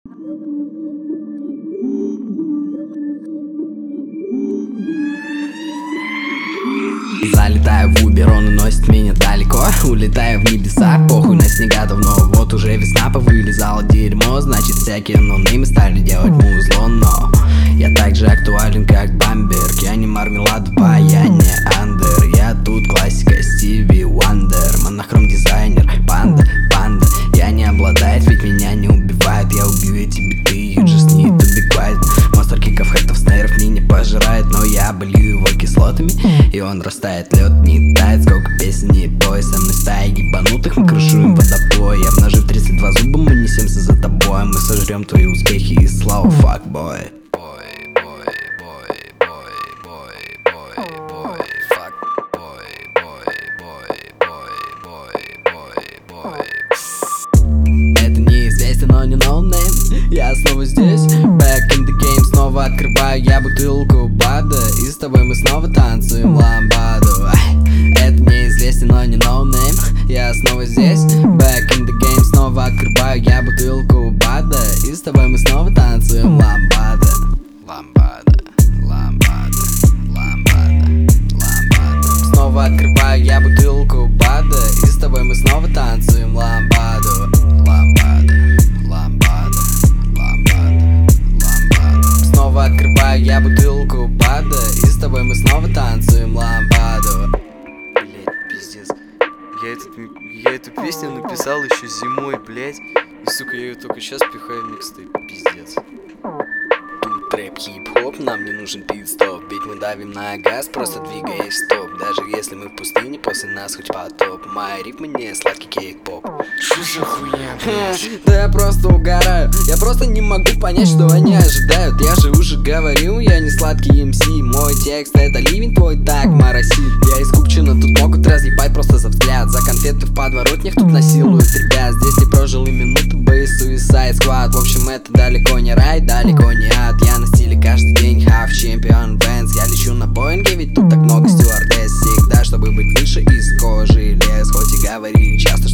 Залетаю в Uber, он уносит меня далеко. Улетаю в небеса, похуй на снега давно. Вот уже весна, повылезало дерьмо. Значит всякие нонеймы стали делать музло. Но я так же актуален, как Бамберг. Я не мармелад, я не андер. Я тут классика Стиви Уандер. Монохром дизайнер, панда. Я не обладает, ведь меня не убивает. Я убью эти биты, you just need to be quiet. Монстр киков, хэтов, снейров меня пожирает. Но я болью его кислотами, и он растает. Лед не тает, сколько песен не пой. Со мной стая ебанутых, мы крышуем водопой. Обнажив 32 зуба, мы несемся за тобой. Мы сожрем твои успехи и славу, fuckboy. Это неизвестен, но не ноунейм. Я снова здесь, back in the game. Снова открываю я бутылку бада, и с тобой мы снова танцуем ламбаду. Это неизвестен, но не ноунейм. Я снова здесь, back in the game. Снова открываю я бутылку бада, и с тобой мы снова танцуем ламбада. Снова открываю я бутылку бада, и с тобой мы снова танцуем ламбаду. Снова открываю я бутылку бада, и с тобой мы снова танцуем ламбаду. Блять, пиздец. Я эту песню написал еще зимой, блять. И сука, я ее только сейчас пихаю в микстейп, пиздец. Тут рэп, хип-хоп, нам не нужен пит-стоп. Ведь мы давим на газ, просто двигаясь в стоп. Даже если мы в пустыне, после нас хоть потоп. Мои ритмы не сладкий кейк-поп. Что за хуйня, блять? Да я просто угораю. Я просто не могу понять, что они ожидают. Я же уже говорил, я не сладкий МС. Мой текст это ливень, твой так моросит. Я из Купчино, тут могут разъебать просто за взгляд. За конфеты в подворотнях тут насилуют ребят. Здесь не прожил и минуты, бейс, Suicide Squad. В общем, это далеко не рай, далеко не ад. Я на стиле каждый день, half champion Vans. Я лечу на Боинге, ведь тут так много стюардесс. Всегда, чтобы быть выше из кожи лес. Хоть и говорили часто,